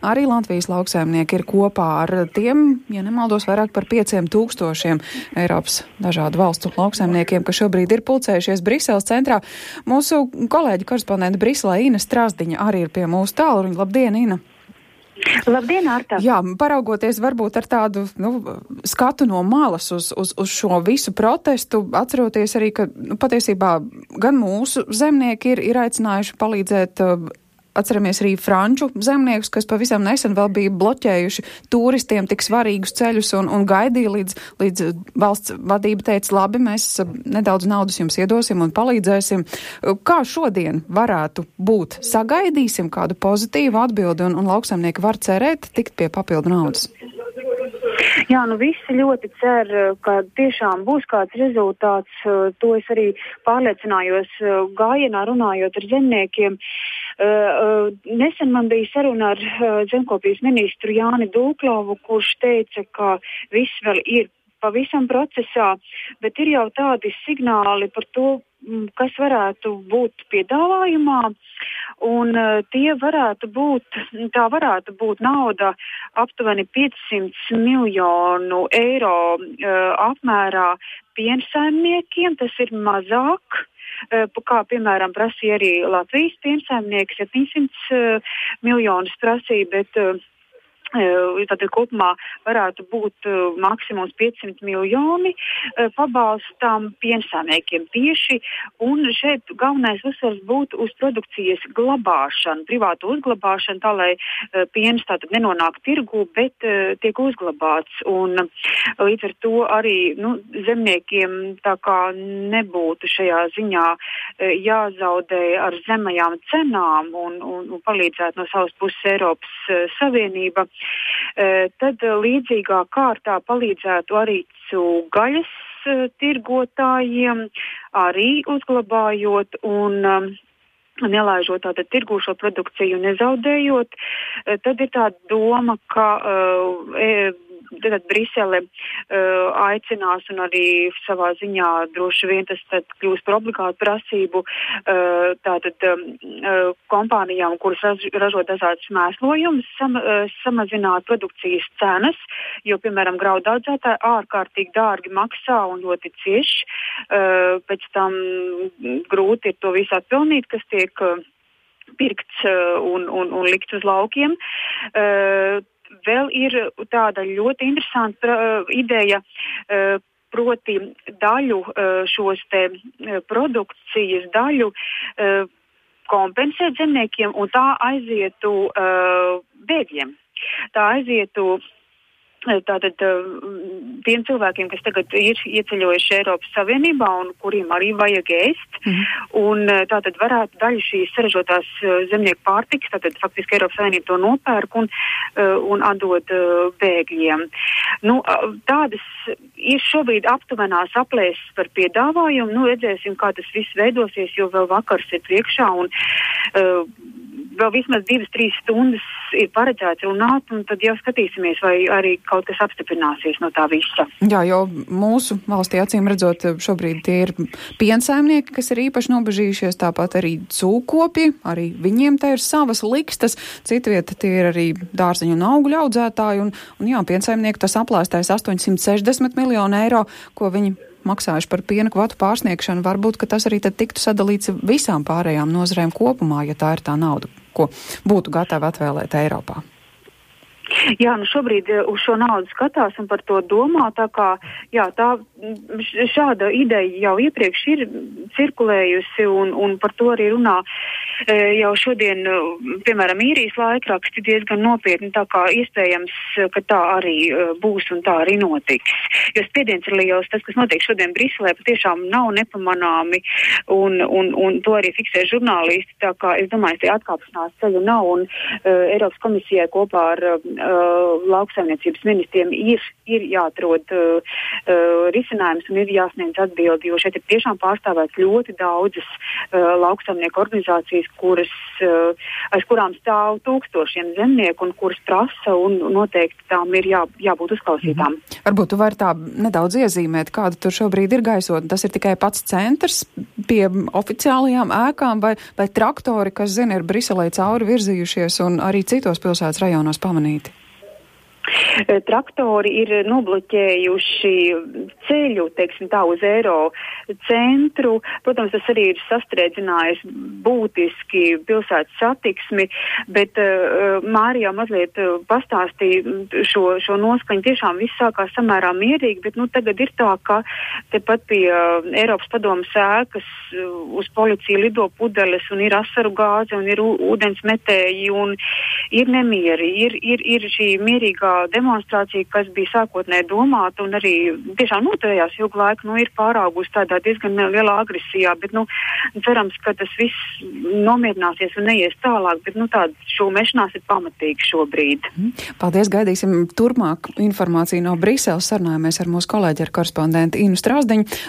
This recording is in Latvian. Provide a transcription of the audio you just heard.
arī Latvijas lauksaimnieki ir kopā ar tiem, ja nemaldos, vairāk par 5000 Eiropas dažādu valstu lauksaimniekiem, kas šobrīd ir pulcējušies Briseles centrā. Mūsu kolēģi korespondenti Briselē Ina Strasdiņa arī ir pie mūsu tālruņa. Labdien, Ina! Labdien, Arta! Jā, paraugoties varbūt ar tādu skatu no malas uz šo visu protestu, atceroties arī, ka patiesībā gan mūsu zemnieki ir aicinājuši palīdzēt. Atceramies arī franču zemniekus, kas pavisam nesen vēl bija bloķējuši turistiem tik svarīgus ceļus un gaidīja līdz valsts vadība teica, labi, mēs nedaudz naudas jums iedosim un palīdzēsim. Kā šodien varētu būt? Sagaidīsim kādu pozitīvu atbildi un lauksaimnieki var cerēt tikt pie papildu naudas? Jā, visi ļoti cer, ka tiešām būs kāds rezultāts. To es arī pārliecinājos gājienā runājot ar zemniekiem. Nesen man bija saruna ar zemkopības ministru Jāni Dūklavu, kurš teica, ka viss vēl ir pavisam procesā, bet ir jau tādi signāli par to, kas varētu būt piedāvājumā, un tā varētu būt nauda aptuveni 500 miljonu eiro apmērā piensaimniekiem, tas ir mazāk. Kā, piemēram, prasīja arī Latvijas piensaimnieki, 700 miljonus prasīja, bet tātad kopumā varētu būt maksimums 500 miljoni pabalstam piensaimniekiem tieši, un šeit galvenais uzsvars būtu uz produkcijas glabāšanu, privātu uzglabāšanu, tā lai piens tātad nenonāk tirgu, bet tiek uzglabāts, un līdz ar to arī zemniekiem tā kā nebūtu šajā ziņā jāzaudē ar zemajām cenām un palīdzēt no savas puses Eiropas Savienība. Tad līdzīgā kārtā palīdzētu arī cūgaļas tirgotājiem, arī uzglabājot un nelaižot tātad tirgū šo produkciju nezaudējot. Tad ir tāda doma, ka Brisele aicinās un arī savā ziņā droši vien tas tad kļūs par obligātu prasību tātad kompānijām, kuras ražo dažādas mēslojumus, samazināt produkcijas cenas, jo, piemēram, graudu audzētāji ārkārtīgi dārgi maksā un ļoti cieši. Pēc tam grūti ir to visu atpelnīt, kas tiek pirkts un likts uz laukiem. Vēl ir tāda ļoti interesanta ideja, proti daļu šos te produkcijas daļu kompensēt zemniekiem un tā aizietu bēgļiem. Tā aizietu tātad tiem cilvēkiem, kas tagad ir ieceļojuši Eiropas Savienībā un kuriem arī vajag ēst, un tātad varētu daļu šīs saražotās zemnieku pārtikas, tātad faktiski Eiropas Savienība to nopērk un atdod bēgļiem. Tādas ir šobrīd aptuvenās aplēses par piedāvājumu, redzēsim, kā tas viss veidosies, jo vēl vakars ir priekšā un vēl vismaz 2-3 stundas ir paredzēts runāt, un tad jau skatīsimies, vai arī kaut kas apstiprināsies no tā visa. Jā, jo mūsu valstī acīm redzot šobrīd tie ir piensaimnieki, kas ir īpaši nobežījušies, tāpat arī cūkopi, arī viņiem te ir savas likstas, citvieta tie ir arī dārzeņu un augļu audzētāji, un jā, piensaimnieki tas aplēstais 860 miljonu eiro, ko viņi maksājuši par piena kvotu pārsniegšanu, varbūt, ka tas arī tad tiktu sadalīts visām pārējām nozarēm kopumā, ja tā ir tā nauda, ko būtu gatavi atvēlēt Eiropā. Jā, šobrīd uz šo naudu skatās un par to domā, tā kā, jā, šāda ideja jau iepriekš ir cirkulējusi un par to arī runā jau šodien, piemēram, īrijas laikraksti diezgan nopietni, tā kā iespējams, ka tā arī būs un tā arī notiks. Jo spiediens ir liels, tas, kas notiek šodien Briselē, patiešām nav nepamanāmi un to arī fiksē žurnālisti, tā kā es domāju, ka atkāpšanās ceļu nav un Eiropas komisijai kopā ar lauksaimniecības ministriem ir jāatrod risinājums un ir jāsniedz atbildi, jo šeit ir tiešām pārstāvēts ļoti daudzas lauksaimnieku organizācijas, aiz kurām stāv tūkstošiem zemnieku un kuras prasa un noteikti tām ir jābūt uzklausītām. Varbūt tu vari tā nedaudz iezīmēt, kāda tur šobrīd ir gaisotne. Tas ir tikai pats centrs pie oficiālajām ēkām vai traktori, kas, zina, ir Briselē cauri virzījušies un arī citos pilsētas rajonos pamanīti? Traktori ir nobloķējuši ceļu, teiksim tā, uz Eiro centru. Protams, tas arī ir sastriedzinājis būtiski pilsētas satiksmi, bet Mārija mazliet pastāstīja šo noskaņu. Tiešām viss sākās samērā mierīgi, bet tagad ir tā, ka tepat pie Eiropas padomas ēkas uz policiju lido pudeles un ir asaru gāze un ir ūdens metēji un ir nemieri. Ir šī mierīgā demonstrācija, kas bija sākotnēji domāta un arī tiešām noturējās ilgu laiku, ir pāraugusi tādā diezgan lielā agresijā, bet, cerams, ka tas viss nomierināsies un neies tālāk, bet, tāda šūmešanās ir pamatīga šobrīd. Paldies, gaidīsim turpmāk informāciju no Briseles, sarunājamies ar mūsu kolēģi, ar korespondentu Inu Strausdiņu.